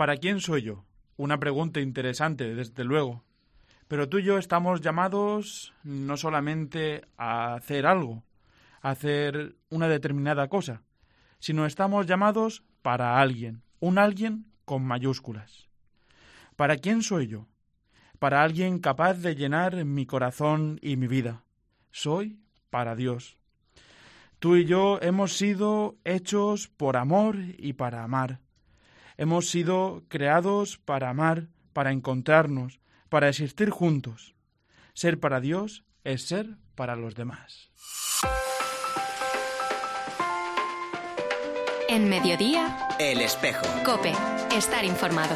¿Para quién soy yo? Una pregunta interesante, desde luego. Pero tú y yo estamos llamados no solamente a hacer algo, a hacer una determinada cosa, sino estamos llamados para alguien, un alguien con mayúsculas. ¿Para quién soy yo? Para alguien capaz de llenar mi corazón y mi vida. Soy para Dios. Tú y yo hemos sido hechos por amor y para amar. Hemos sido creados para amar, para encontrarnos, para existir juntos. Ser para Dios es ser para los demás. En Mediodía, El Espejo. COPE. Estar informado.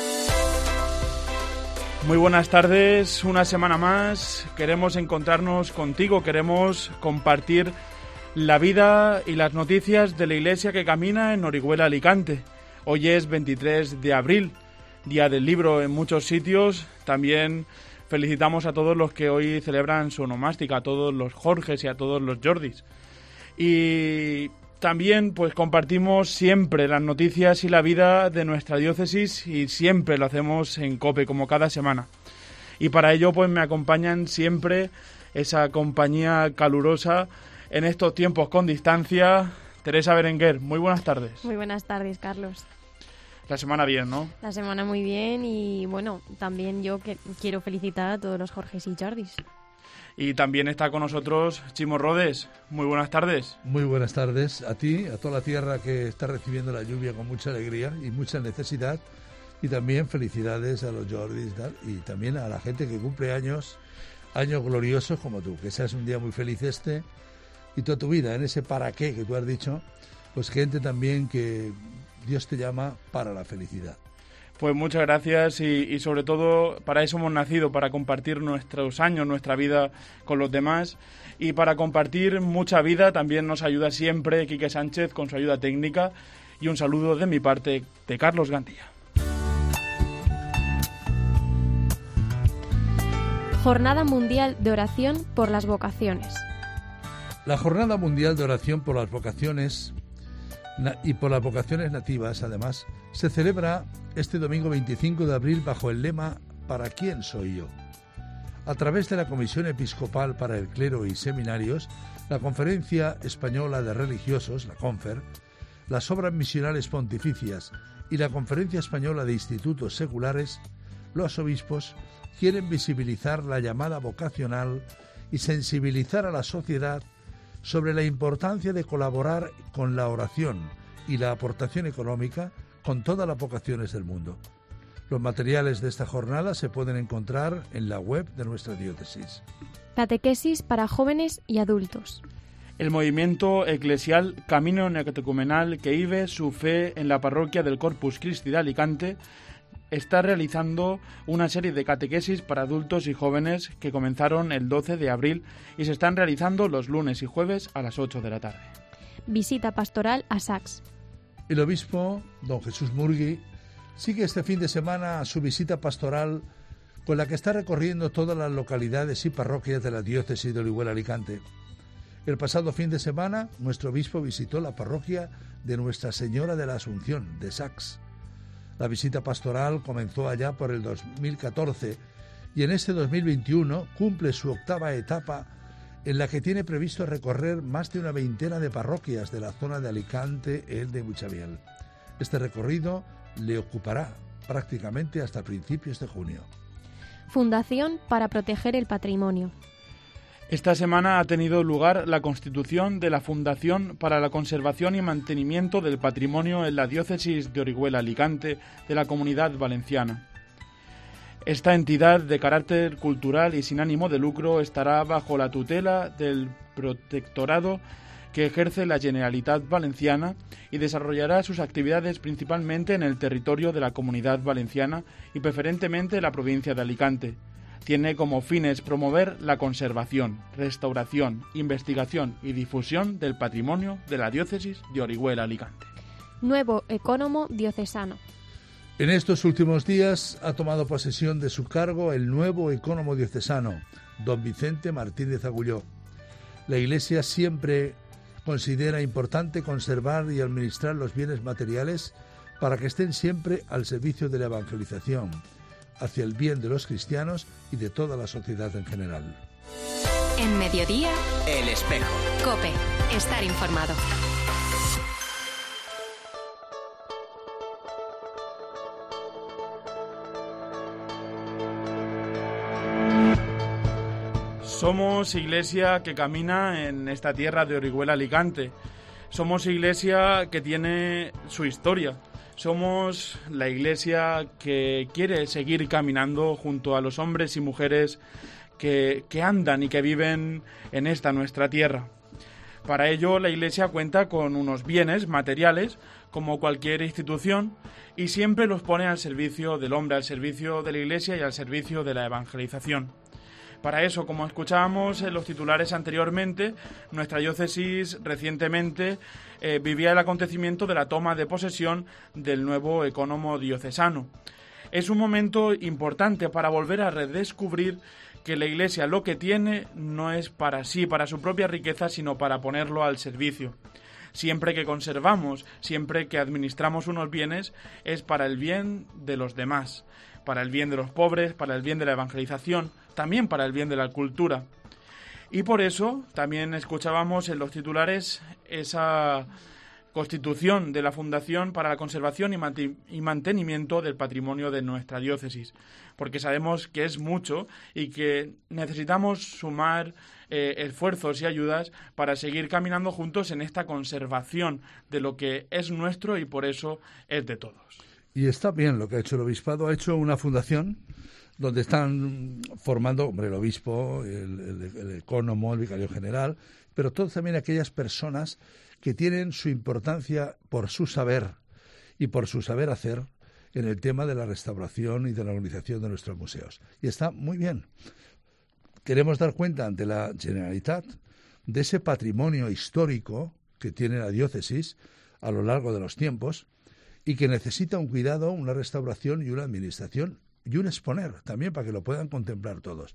Muy buenas tardes, una semana más. Queremos encontrarnos contigo, queremos compartir la vida y las noticias de la Iglesia que camina en Orihuela, Alicante. Hoy es 23 de abril, Día del Libro en muchos sitios. También felicitamos a todos los que hoy celebran su onomástica, a todos los Jorges y a todos los Jordis. Y también pues compartimos siempre las noticias y la vida de nuestra diócesis y siempre lo hacemos en COPE, como cada semana. Y para ello pues me acompañan siempre esa compañía calurosa en estos tiempos con distancia. Teresa Berenguer, muy buenas tardes. Muy buenas tardes, Carlos. La semana bien, ¿no? La semana muy bien y bueno, también yo quiero felicitar a todos los Jorges y Jordis. Y también está con nosotros Chimo Rodes. Muy buenas tardes. Muy buenas tardes a ti, a toda la tierra que está recibiendo la lluvia con mucha alegría y mucha necesidad. Y también felicidades a los Jordis y también a la gente que cumple años gloriosos como tú. Que seas un día muy feliz y toda tu vida en ese para qué que tú has dicho. Pues gente también que Dios te llama para la felicidad. Pues muchas gracias y sobre todo para eso hemos nacido, para compartir nuestros años, nuestra vida con los demás y para compartir mucha vida. También nos ayuda siempre Quique Sánchez con su ayuda técnica y un saludo de mi parte de Carlos Gandía. Jornada Mundial de Oración por las Vocaciones. La Jornada Mundial de Oración por las Vocaciones y por las vocaciones nativas, además, se celebra este domingo 25 de abril bajo el lema ¿Para quién soy yo? A través de la Comisión Episcopal para el Clero y Seminarios, la Conferencia Española de Religiosos, la CONFER, las Obras Misionales Pontificias y la Conferencia Española de Institutos Seculares, los obispos quieren visibilizar la llamada vocacional y sensibilizar a la sociedad sobre la importancia de colaborar con la oración y la aportación económica con todas las vocaciones del mundo. Los materiales de esta jornada se pueden encontrar en la web de nuestra diócesis. Catequesis para jóvenes y adultos. El movimiento eclesial Camino Neocatecumenal que vive su fe en la parroquia del Corpus Christi de Alicante está realizando una serie de catequesis para adultos y jóvenes que comenzaron el 12 de abril y se están realizando los lunes y jueves a las 8 de la tarde. Visita pastoral a Sax. El obispo, don Jesús Murgui, sigue este fin de semana su visita pastoral con la que está recorriendo todas las localidades y parroquias de la diócesis de Orihuela Alicante. El pasado fin de semana, nuestro obispo visitó la parroquia de Nuestra Señora de la Asunción, de Sax. La visita pastoral comenzó allá por el 2014 y en este 2021 cumple su octava etapa en la que tiene previsto recorrer más de una veintena de parroquias de la zona de Alicante, Elde y Muchaviel. Este recorrido le ocupará prácticamente hasta principios de junio. Fundación para proteger el patrimonio. Esta semana ha tenido lugar la constitución de la Fundación para la Conservación y Mantenimiento del Patrimonio en la Diócesis de Orihuela Alicante de la Comunidad Valenciana. Esta entidad de carácter cultural y sin ánimo de lucro estará bajo la tutela del protectorado que ejerce la Generalitat Valenciana y desarrollará sus actividades principalmente en el territorio de la Comunidad Valenciana y preferentemente en la provincia de Alicante. Tiene como fines promover la conservación, restauración, investigación y difusión del patrimonio de la diócesis de Orihuela Alicante. Nuevo ecónomo diocesano. En estos últimos días ha tomado posesión de su cargo el nuevo ecónomo diocesano, don Vicente Martínez Agulló. La Iglesia siempre considera importante conservar y administrar los bienes materiales para que estén siempre al servicio de la evangelización, hacia el bien de los cristianos y de toda la sociedad en general. En Mediodía, El Espejo. COPE. Estar informado. Somos iglesia que camina en esta tierra de Orihuela Alicante. Somos iglesia que tiene su historia. Somos la iglesia que quiere seguir caminando junto a los hombres y mujeres que andan y que viven en esta nuestra tierra. Para ello, la iglesia cuenta con unos bienes materiales, como cualquier institución, y siempre los pone al servicio del hombre, al servicio de la iglesia y al servicio de la evangelización. Para eso, como escuchábamos en los titulares anteriormente, nuestra diócesis recientemente vivía el acontecimiento de la toma de posesión del nuevo ecónomo diocesano. Es un momento importante para volver a redescubrir que la Iglesia lo que tiene no es para sí, para su propia riqueza, sino para ponerlo al servicio. Siempre que conservamos, siempre que administramos unos bienes, es para el bien de los demás, para el bien de los pobres, para el bien de la evangelización, también para el bien de la cultura. Y por eso también escuchábamos en los titulares esa constitución de la Fundación para la Conservación y Mantenimiento del Patrimonio de nuestra diócesis, porque sabemos que es mucho y que necesitamos sumar esfuerzos y ayudas para seguir caminando juntos en esta conservación de lo que es nuestro y por eso es de todos. Y está bien lo que ha hecho el obispado. Ha hecho una fundación donde están formando, el obispo, el ecónomo, el vicario general, pero todos también aquellas personas que tienen su importancia por su saber y por su saber hacer en el tema de la restauración y de la organización de nuestros museos. Y está muy bien. Queremos dar cuenta ante la Generalitat de ese patrimonio histórico que tiene la diócesis a lo largo de los tiempos y que necesita un cuidado, una restauración y una administración y un exponer también para que lo puedan contemplar todos.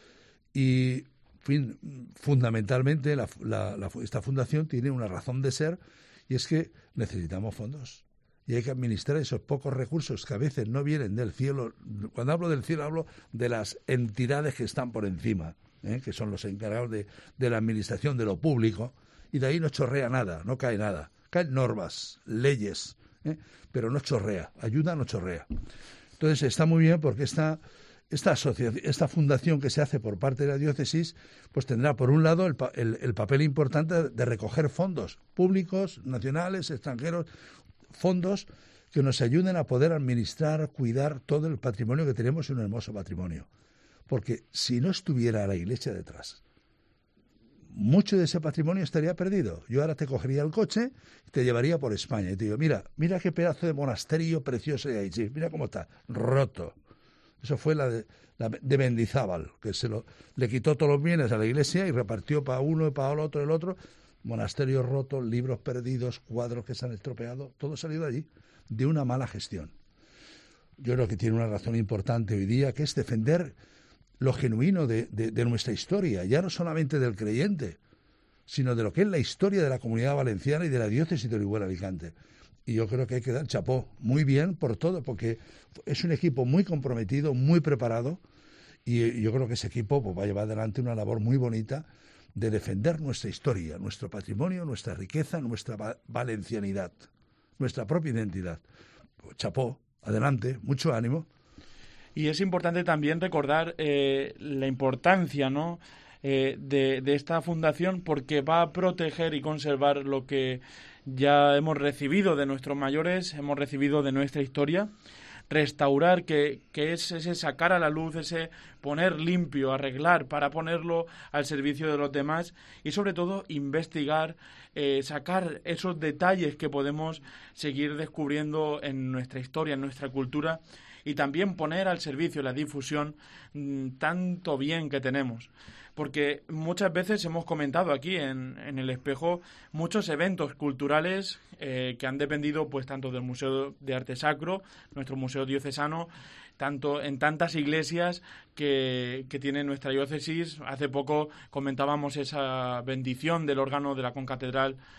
Y fundamentalmente esta fundación tiene una razón de ser y es que necesitamos fondos y hay que administrar esos pocos recursos que a veces no vienen del cielo. Cuando hablo del cielo hablo de las entidades que están por encima, que son los encargados de la administración de lo público, y de ahí no chorrea nada, no cae nada. Caen normas, leyes, pero no chorrea, ayuda no chorrea. Entonces está muy bien porque esta fundación que se hace por parte de la diócesis, pues tendrá por un lado el papel importante de recoger fondos públicos, nacionales, extranjeros, fondos que nos ayuden a poder administrar, cuidar todo el patrimonio que tenemos, un hermoso patrimonio. Porque si no estuviera la Iglesia detrás, mucho de ese patrimonio estaría perdido. Yo ahora te cogería el coche y te llevaría por España y te digo, mira qué pedazo de monasterio precioso hay ahí, sí, mira cómo está, roto. Eso fue la de Mendizábal, que le quitó todos los bienes a la iglesia y repartió para uno y para el otro. Monasterios rotos, libros perdidos, cuadros que se han estropeado, todo salió de allí, de una mala gestión. Yo creo que tiene una razón importante hoy día, que es defender lo genuino de nuestra historia, ya no solamente del creyente, sino de lo que es la historia de la Comunidad Valenciana y de la diócesis de Orihuela Alicante. Y yo creo que hay que dar chapó muy bien por todo, porque es un equipo muy comprometido, muy preparado, y yo creo que ese equipo pues, va a llevar adelante una labor muy bonita de defender nuestra historia, nuestro patrimonio, nuestra riqueza, nuestra valencianidad, nuestra propia identidad. Pues, chapó, adelante, mucho ánimo. Y es importante también recordar la importancia, ¿no?, de esta fundación, porque va a proteger y conservar lo que ya hemos recibido de nuestros mayores, hemos recibido de nuestra historia, restaurar, que es ese sacar a la luz, ese poner limpio, arreglar para ponerlo al servicio de los demás y sobre todo investigar, sacar esos detalles que podemos seguir descubriendo en nuestra historia, en nuestra cultura y también poner al servicio la difusión tanto bien que tenemos. Porque muchas veces hemos comentado aquí en El Espejo muchos eventos culturales que han dependido pues tanto del Museo de Arte Sacro, nuestro Museo Diocesano, tanto en tantas iglesias que tiene nuestra diócesis. Hace poco comentábamos esa bendición del órgano de la concatedral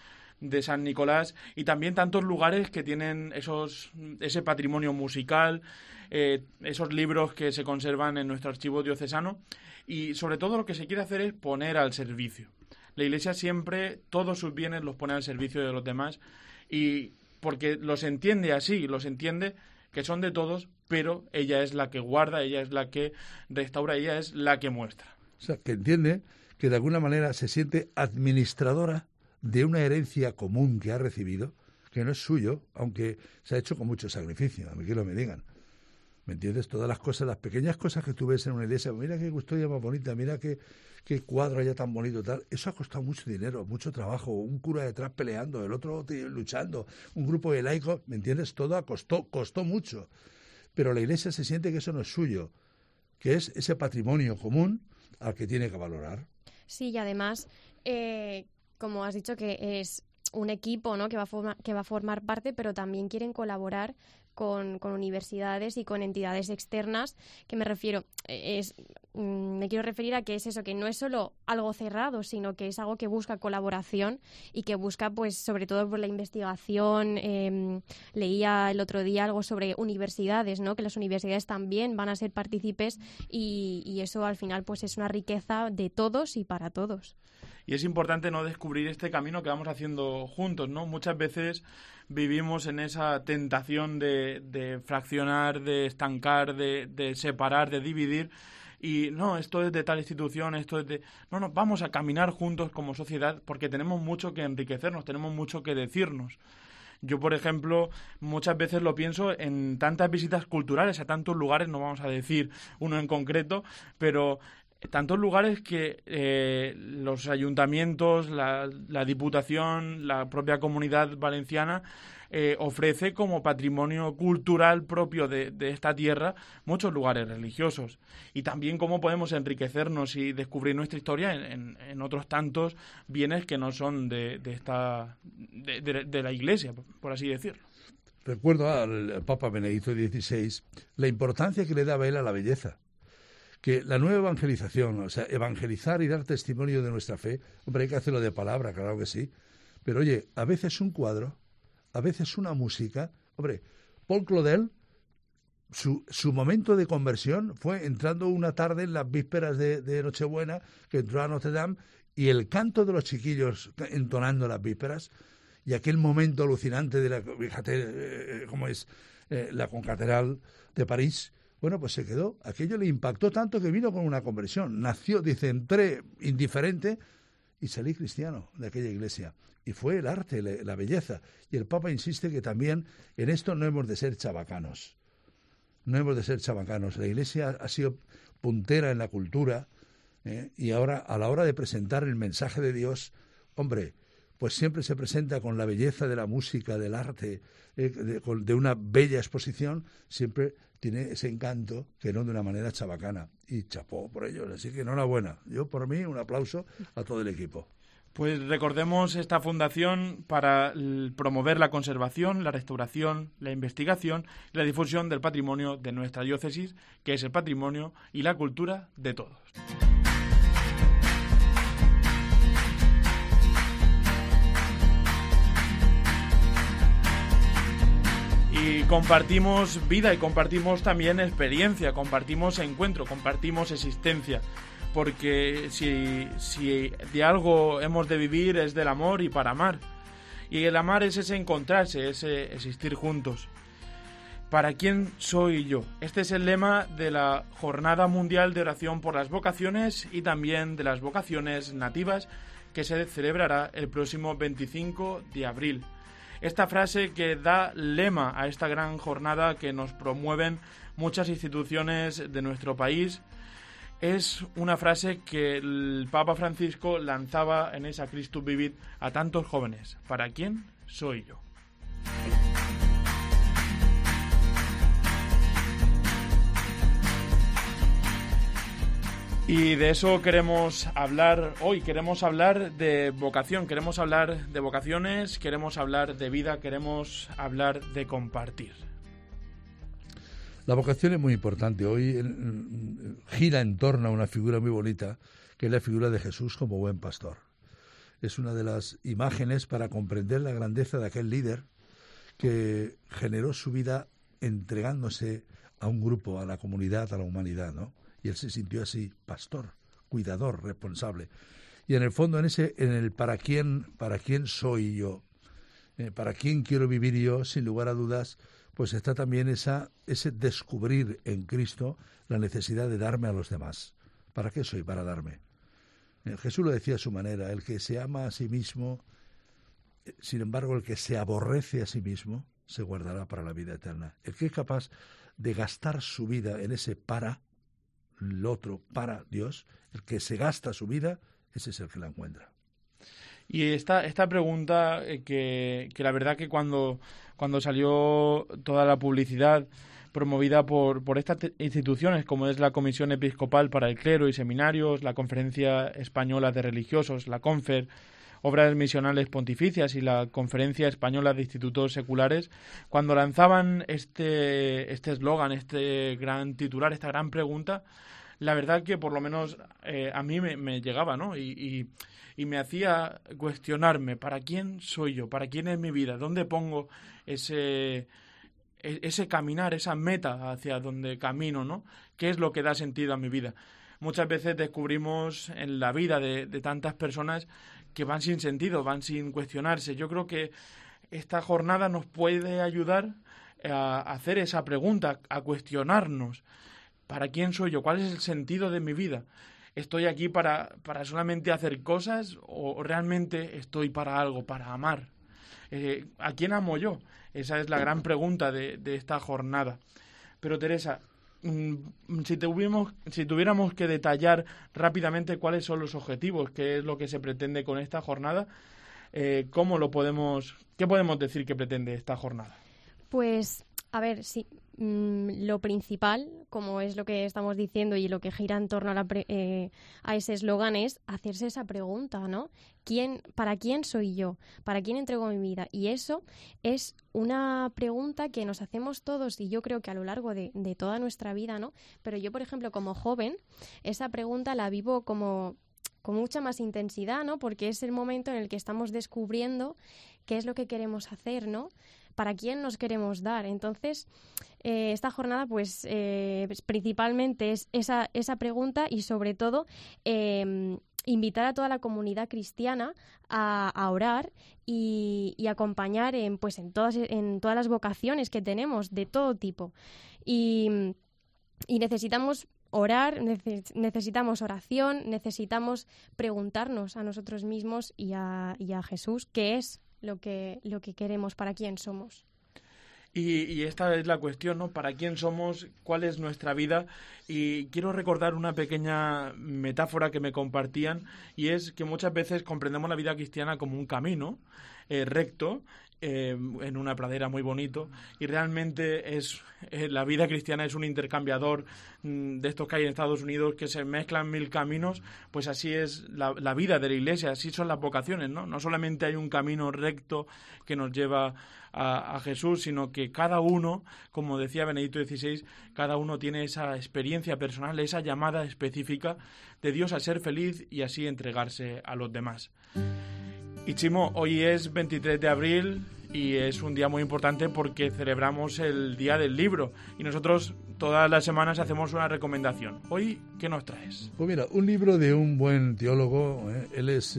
de San Nicolás, y también tantos lugares que tienen ese patrimonio musical, esos libros que se conservan en nuestro archivo diocesano, y sobre todo lo que se quiere hacer es poner al servicio. La Iglesia siempre todos sus bienes los pone al servicio de los demás, y porque los entiende así, los entiende que son de todos, pero ella es la que guarda, ella es la que restaura, ella es la que muestra. O sea, que entiende que de alguna manera se siente administradora de una herencia común que ha recibido, que no es suyo, aunque se ha hecho con mucho sacrificio, a mí que lo me digan. ¿Me entiendes? Todas las cosas, las pequeñas cosas que tú ves en una iglesia, mira qué custodia más bonita, mira qué cuadro allá tan bonito, tal. Eso ha costado mucho dinero, mucho trabajo, un cura detrás peleando, el otro luchando, un grupo de laicos, ¿me entiendes? Todo costó mucho. Pero la iglesia se siente que eso no es suyo, que es ese patrimonio común al que tiene que valorar. Sí, y además, como has dicho, que es un equipo, ¿no?, que va a formar parte, pero también quieren colaborar con universidades y con entidades externas, que me quiero referir a que es eso, que no es solo algo cerrado, sino que es algo que busca colaboración y que busca, pues, sobre todo por la investigación. Leía el otro día algo sobre universidades, ¿no?, que las universidades también van a ser partícipes, y eso al final, pues, es una riqueza de todos y para todos. Y es importante no descubrir este camino que vamos haciendo juntos, ¿no? Muchas veces vivimos en esa tentación de fraccionar, de estancar, de separar, de dividir. Y no, esto es de tal institución, esto es de... No, vamos a caminar juntos como sociedad porque tenemos mucho que enriquecernos, tenemos mucho que decirnos. Yo, por ejemplo, muchas veces lo pienso en tantas visitas culturales a tantos lugares, no vamos a decir uno en concreto, pero tantos lugares que los ayuntamientos, la Diputación, la propia Comunidad Valenciana ofrece como patrimonio cultural propio de esta tierra muchos lugares religiosos. Y también cómo podemos enriquecernos y descubrir nuestra historia en otros tantos bienes que no son de la Iglesia, por así decirlo. Recuerdo al Papa Benedicto XVI la importancia que le daba él a la belleza. Que la nueva evangelización, o sea, evangelizar y dar testimonio de nuestra fe, hombre, hay que hacerlo de palabra, claro que sí, pero oye, a veces un cuadro, a veces una música. Hombre, Paul Claudel, su momento de conversión fue entrando una tarde en las vísperas de Nochebuena, que entró a Notre Dame, y el canto de los chiquillos entonando las vísperas, y aquel momento alucinante de fíjate cómo es la concatedral de París. Bueno, pues se quedó. Aquello le impactó tanto que vino con una conversión. Nació, dice, entré indiferente y salí cristiano de aquella iglesia. Y fue el arte, la belleza. Y el Papa insiste que también en esto no hemos de ser chabacanos. No hemos de ser chabacanos. La iglesia ha sido puntera en la cultura, y ahora, a la hora de presentar el mensaje de Dios, hombre, pues siempre se presenta con la belleza de la música, del arte, de una bella exposición, siempre tiene ese encanto, que no de una manera chabacana. Y chapó por ello. Así que enhorabuena. Yo, por mí, un aplauso a todo el equipo. Pues recordemos esta fundación para promover la conservación, la restauración, la investigación y la difusión del patrimonio de nuestra diócesis, que es el patrimonio y la cultura de todos. Y compartimos vida y compartimos también experiencia, compartimos encuentro, compartimos existencia, porque si de algo hemos de vivir es del amor y para amar. Y el amar es ese encontrarse, ese existir juntos. ¿Para quién soy yo? Este es el lema de la Jornada Mundial de Oración por las Vocaciones y también de las vocaciones nativas, que se celebrará el próximo 25 de abril. Esta frase que da lema a esta gran jornada que nos promueven muchas instituciones de nuestro país es una frase que el Papa Francisco lanzaba en esa Christus Vivit a tantos jóvenes. ¿Para quién soy yo? Y de eso queremos hablar hoy, queremos hablar de vocación, queremos hablar de vocaciones, queremos hablar de vida, queremos hablar de compartir. La vocación es muy importante. Hoy gira en torno a una figura muy bonita, que es la figura de Jesús como buen pastor. es una de las imágenes para comprender la grandeza de aquel líder que generó su vida entregándose a un grupo, a la comunidad, a la humanidad, ¿no? Y él se sintió así, pastor, cuidador, responsable. Y en el fondo, en el para quién soy yo, para quién quiero vivir yo, sin lugar a dudas, pues está también ese descubrir en Cristo la necesidad de darme a los demás. ¿Para qué soy? Para darme. Jesús lo decía a su manera, el que se ama a sí mismo, sin embargo, el que se aborrece a sí mismo, se guardará para la vida eterna. El que es capaz de gastar su vida en ese para el otro, para Dios, el que se gasta su vida, ese es el que la encuentra. Y esta pregunta que la verdad que cuando salió toda la publicidad promovida por estas instituciones como es la Comisión Episcopal para el Clero y Seminarios, la Conferencia Española de Religiosos, la CONFER, Obras Misionales Pontificias y la Conferencia Española de Institutos Seculares, cuando lanzaban este eslogan, este gran titular, esta gran pregunta, la verdad que por lo menos a mí me llegaba, ¿no? Y me hacía cuestionarme, ¿para quién soy yo? ¿Para quién es mi vida? ¿Dónde pongo ese caminar, esa meta hacia donde camino, ¿no? ¿Qué es lo que da sentido a mi vida? Muchas veces descubrimos en la vida de tantas personas que van sin sentido, van sin cuestionarse. Yo creo que esta jornada nos puede ayudar a hacer esa pregunta, a cuestionarnos. ¿Para quién soy yo? ¿Cuál es el sentido de mi vida? ¿Estoy aquí para solamente hacer cosas o realmente estoy para algo, para amar? ¿A quién amo yo? Esa es la gran pregunta de esta jornada. Pero Teresa, si tuviéramos que detallar rápidamente cuáles son los objetivos, qué es lo que se pretende con esta jornada, ¿qué podemos decir que pretende esta jornada? Pues, a ver, sí, lo principal, como es lo que estamos diciendo y lo que gira en torno a ese eslogan, es hacerse esa pregunta, ¿no? ¿Para quién soy yo? ¿Para quién entrego mi vida? Y eso es una pregunta que nos hacemos todos y yo creo que a lo largo de toda nuestra vida, ¿no? Pero yo, por ejemplo, como joven, esa pregunta la vivo con mucha más intensidad, ¿no? Porque es el momento en el que estamos descubriendo qué es lo que queremos hacer, ¿no? ¿Para quién nos queremos dar? Entonces, esta jornada, pues, principalmente es esa pregunta y, sobre todo, invitar a toda la comunidad cristiana a orar y acompañar en todas las vocaciones que tenemos, de todo tipo. Y necesitamos orar, necesitamos oración, necesitamos preguntarnos a nosotros mismos y a Jesús qué es lo que queremos, para quién somos. Y esta es la cuestión, ¿no? ¿Para quién somos? ¿Cuál es nuestra vida? Y quiero recordar una pequeña metáfora que me compartían, y es que muchas veces comprendemos la vida cristiana como un camino recto, en una pradera muy bonito, y realmente la vida cristiana es un intercambiador de estos que hay en Estados Unidos, que se mezclan mil caminos. Pues así es la vida de la Iglesia, así son las vocaciones, ¿no? No solamente hay un camino recto que nos lleva a Jesús, sino que cada uno, como decía Benedicto XVI, cada uno tiene esa experiencia personal, esa llamada específica de Dios a ser feliz y así entregarse a los demás. Y Chimo, hoy es 23 de abril y es un día muy importante porque celebramos el Día del Libro y nosotros todas las semanas hacemos una recomendación. Hoy, ¿qué nos traes? Pues mira, un libro de un buen teólogo, él es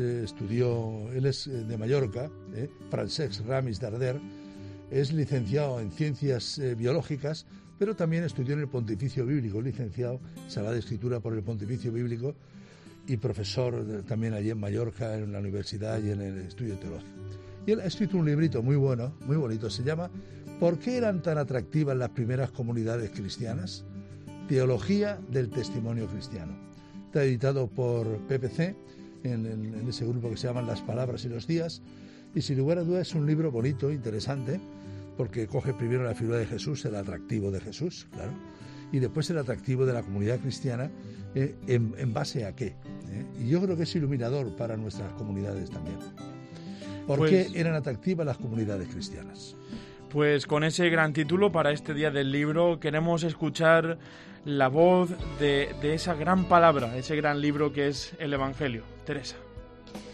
de Mallorca, Francesc Ramis Darder, es licenciado en Ciencias Biológicas, pero también estudió en el Pontificio Bíblico, licenciado en Sagrada Escritura por el Pontificio Bíblico y profesor también allí en Mallorca, en la universidad y en el estudio teológico. Y él ha escrito un librito muy bueno, muy bonito, se llama ¿Por qué eran tan atractivas las primeras comunidades cristianas? Teología del testimonio cristiano. Está editado por PPC, en ese grupo que se llaman Las Palabras y los Días, y sin lugar a dudas es un libro bonito, interesante, porque coge primero la figura de Jesús, el atractivo de Jesús, claro, y después el atractivo de la comunidad cristiana, en base a qué. Y yo creo que es iluminador para nuestras comunidades también. ¿Por qué eran atractivas las comunidades cristianas? Pues con ese gran título para este Día del Libro queremos escuchar la voz de esa gran palabra, ese gran libro que es el Evangelio. Teresa.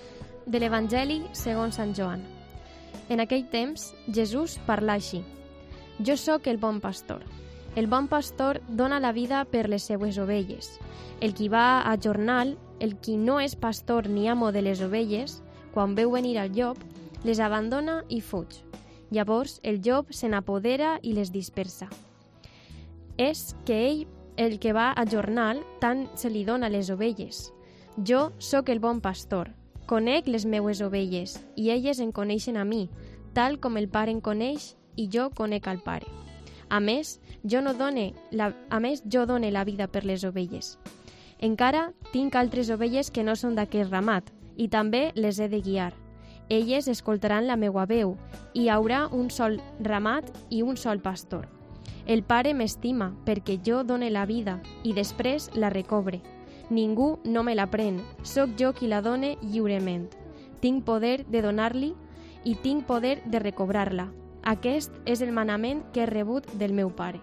de l'Evangeli segons Sant Joan. En aquell temps, Jesús parlà així: Jo sóc el bon pastor. El bon pastor dona la vida per les seues ovelles. El qui va a jornal, el qui no és pastor ni amo de les ovelles, quan veu venir el llop, les abandona i fuig. Llavors el llop se n'apodera i les dispersa. És que ell, el que va a jornal, tant se li dona les ovelles. Jo sóc el bon pastor. Conec les meues ovelles i elles em coneixen a mi, tal com el Pare em coneix i jo conec al Pare. A més, jo done la vida per les ovelles. Encara tinc altres ovelles que no són d'aquest ramat i també les he de guiar. Elles escoltaran la meua veu i hi haurà un sol ramat i un sol pastor. El Pare m'estima perquè jo done la vida i després la recobre. Ningú no me la pren, sóc jo qui la done lliurement. Tinc poder de donar-li i tinc poder de recobrar-la. Aquest és el manament que he rebut del meu Pare.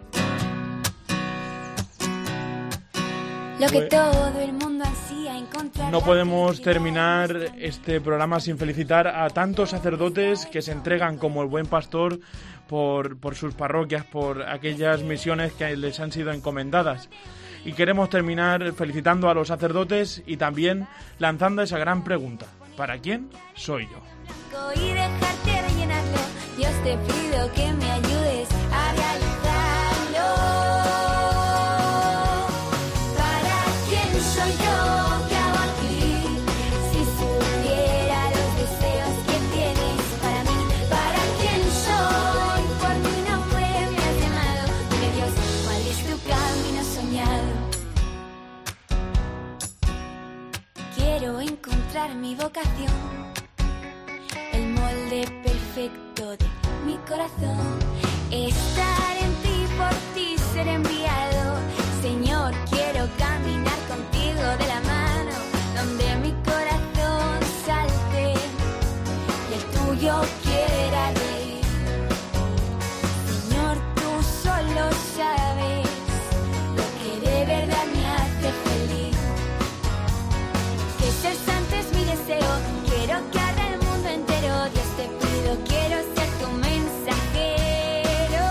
Lo que todo el mundo ansía encontrar. No podemos terminar este programa sin felicitar a tantos sacerdotes que se entregan como el buen pastor por sus parroquias, por aquellas misiones que les han sido encomendadas. Y queremos terminar felicitando a los sacerdotes y también lanzando esa gran pregunta: ¿para quién soy yo? Y dejarte rellenarlo. Dios, te pido que me ayudes a realizarlo. ¿Para quién soy yo? ¿Qué hago aquí? Si supiera los deseos que tienes para mí. ¿Para quién soy? Por mi nombre me has llamado. Dime, Dios, ¿cuál es tu camino soñado? Quiero encontrar mi vocación, el molde perfecto de mi corazón, estar en ti, por ti ser enviado. Señor, quiero caminar contigo de la mano, donde mi corazón salte y el tuyo quiera ir. Señor, tú solo sabes lo que de verdad me hace feliz. Que ser santo es mi deseo, quiero que arda el mundo entero. Dios, te pido, quiero ser tu mensajero.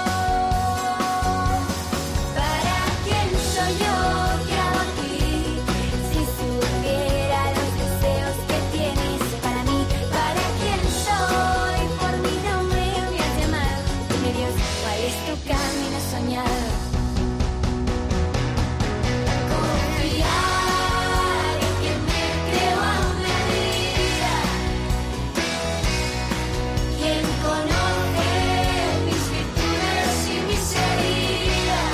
¿Para quién soy yo? ¿Qué hago aquí? Si supiera los deseos que tienes para mí. ¿Para quién soy? Por mi nombre me has llamado. Dime, Dios, ¿cuál es tu camino soñado? Confiar en que me creo a medida. Quien conoce mis virtudes y mis heridas.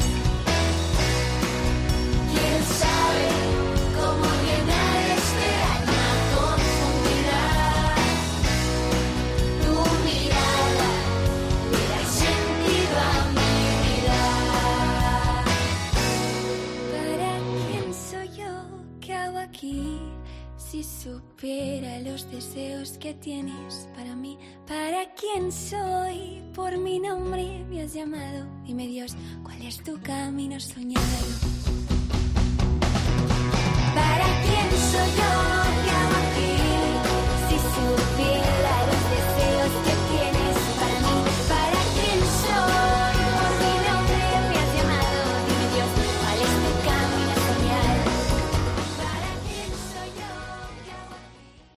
Quien sabe cómo llenar este alma con profundidad. Tu mirada le da sentido a mi vida. ¿Para quién soy yo? ¿Qué hago aquí? Si supiera los deseos que tienes para mí. ¿Para quién soy? Por mi nombre me has llamado. Dime, Dios, ¿cuál es tu camino soñado? ¿Para quién soy yo?